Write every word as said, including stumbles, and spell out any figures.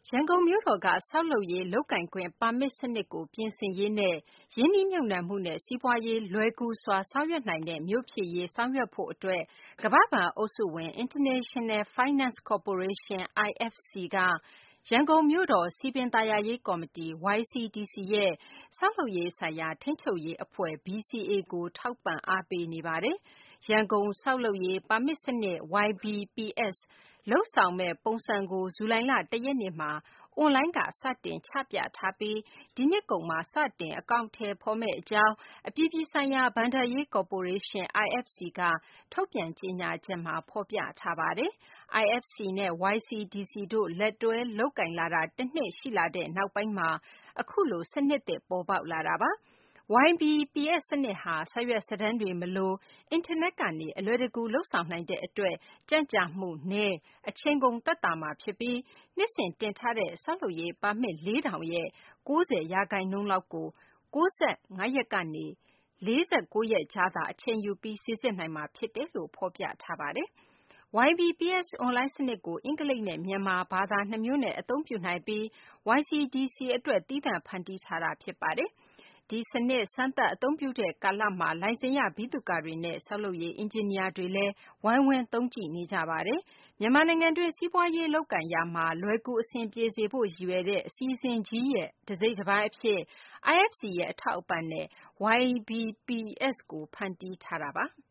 ရန်ကုန်မြို့တော်ကဆောက်လုပ်ရေးလုပ်ကိုင်ခွင့်ပါမစ်စနစ်ကိုပြင်ဆင်ရေးနဲ့ရင်းနှီးမြှုပ်နှံမှုနဲ့စီးပွားရေးလွယ်ကူစွာဆောင်ရွက်နိုင်တဲ့မြို့ဖြစ်ရေးဆောင်ရွက်ဖို့အတွက်ကမ္ဘာ့ဘဏ်အုပ်စုဝင် International Finance Corporation I F C ကရန်ကုန်မြို့တော်စည်ပင်သာယာရေးကော်မတီ Y C D C ရဲ့ဆောက်လုပ်ရေးဆိုင်ရာထိန်းချုပ်ရေးအဖွဲ့ B C A ကိုထောက်ပံ့အားပေးနေပါတယ်။ ရန်ကုန်ဆောက်လုပ်ရေးပါမစ်စနစ် Y B P S လုပ်ဆောင်မယ့်ပုံစံကိုဇူလိုင်လတရက်နေ့မှာအွန်လိုင်းကစတင်ချပြထားပြီးဒီနှစ်ကုန်မှာစတင်အကောင်အထည်ဖော်မယ့်အကြောင်းအပြည်ပြည်ဆိုင်ရာဘဏ္ဍာရေးကော်ပိုရေးရှင်း I F C ကထုတ်ပြန်ကြေညာချက်မှာဖော်ပြထားပါတယ်။ I F C နဲ့ Y C D C တို့လက်တွဲလုပ်ကိုင်လာတာတနှစ်ရှိလာတဲ့နောက်ပိုင်းမှာအခုလိုစနစ်သစ်ပေါ်ပေါက်လာတာပါ။ Y B P S စနစ်ဟာစာရွက်စာတမ်းတွေမလိုအင်တာနက်ကနေအလွယ်တကူလုပ်ဆောင်နိုင်တဲ့အတွက်ကြန့်ကြာမှုနည်းအချိန်ကုန်သက်သာမှာဖြစ်ပြီးနှစ်စဉ်တင်ထားတဲ့ဆောက်လုပ်ရေးပါမစ်လေးထောင်ရဲ့၉၀ရာခိုင်နှုန်းလောက်ကို၉၅ရက်ကနေ၄၉ရက်ကြားသာအချိန်ယူပြီးစိစစ်နိုင်မှာဖြစ်တယ်လို့ဖော်ပြထားပါတယ်။ Y B P S အွန်လိုင်းစနစ်ကိုအင်္ဂလိပ်နဲ့မြန်မာဘာသာနှစ်မျိုးနဲ့အသုံးပြုနိုင်ပြီး Y C D C အတွက်သီးသန့်ဖန်တီးထားတာဖြစ်ပါတယ်။ ဒီစနစ်စမ်းသပ်အသုံးပြုတဲ့ကာလမှာလိုင်စင်ရဗိသုကာတွေနဲ့ဆောက်လုပ်ရေးအင်ဂျင်နီယာတွေလည်းဝိုင်းဝန်းသုံးကြည့်နေကြပါတယ်။ မြန်မာနိုင်ငံတွင်းစီးပွားရေးလုပ်ကိုင်ရာမှာလွယ်ကူအဆင်ပြေစေဖို့ရည်ရွယ်တဲ့အစီအစဉ်ကြီးရဲ့တစိတ်တပိုင်းအဖြစ် I F C ရဲ့အထောက်အပံ့နဲ့ Y B P S ကိုဖန်တီးထားတာပါ။